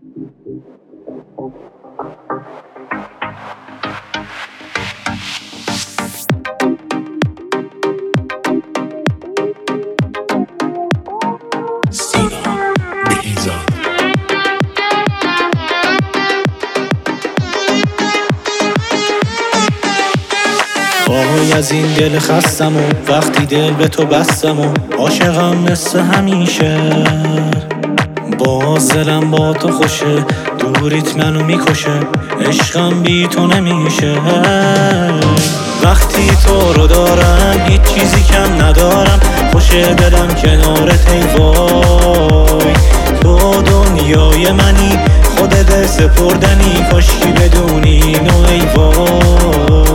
وای از این دل خستم و وقتی دل به تو بستم و عاشقم مثل همیشه، باز دلم با تو خوشه، دوریت منو میکشه، عشقم بی تو نمیشه. وقتی تو رو دارم هیچ چیزی کم ندارم، خوشه دلم کنارت ای وای. تو دنیای منی، خودت سپردنی، کاشکی بدونی اینو ای وای.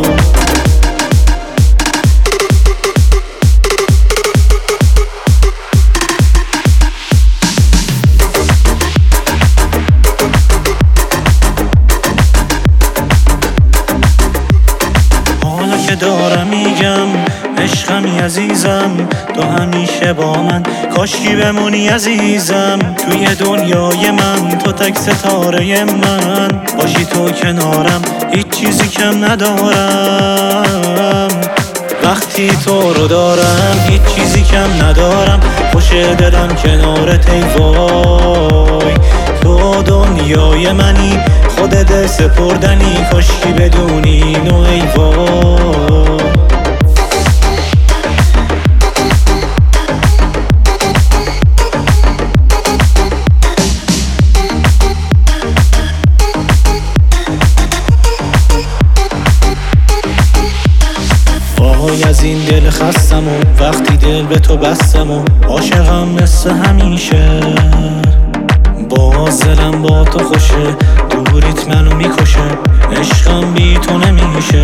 دارم میگم عشقمی عزیزم، تو همیشه با من، کاشکی بمونی عزیزم. توی دنیای من تو تک ستاره من، باشی تو کنارم هیچ چیزی کم ندارم. وقتی تو رو دارم هیچ چیزی کم ندارم، خوشه دلم کنارت ای وای. تو دنیای منی، خودت سپردنی، کاشکی بدونی اینو ای وای. وای از این دل خستم و وقتی دل به تو بستم و عاشقم مثل همیشه، باز دلم با تو خوشه، دوریت منو میکشه، عشقم بی تو نمیشه.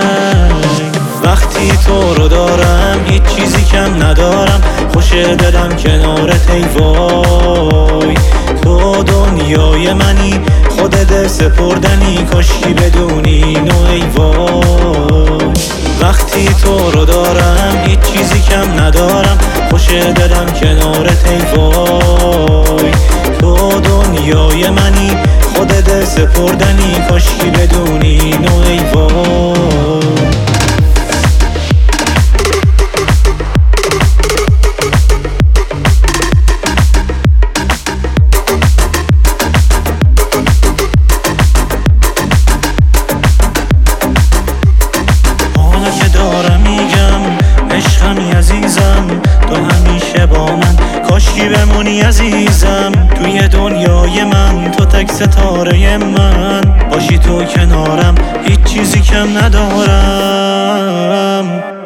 وقتی تو رو دارم هیچ چیزی کم ندارم، خوشه دلم کنارت ای وای. تو دنیای منی، خودت سپردنی، کاشکی بدونی اینو ای وای. وقتی تو رو دارم هیچ چیزی کم ندارم، خوشه دلم کنارت ای وای. تو دنیای منی، خودت سپردنی، کاشکی بدونی اینو ای وای. حالا که دارم میگم عشقمی عزیزم، تو همیشه با من، کاشکی بمونی عزیزم. توی دنیای من تو تک ستاره من، باشی تو کنارم هیچ چیزی کم ندارم.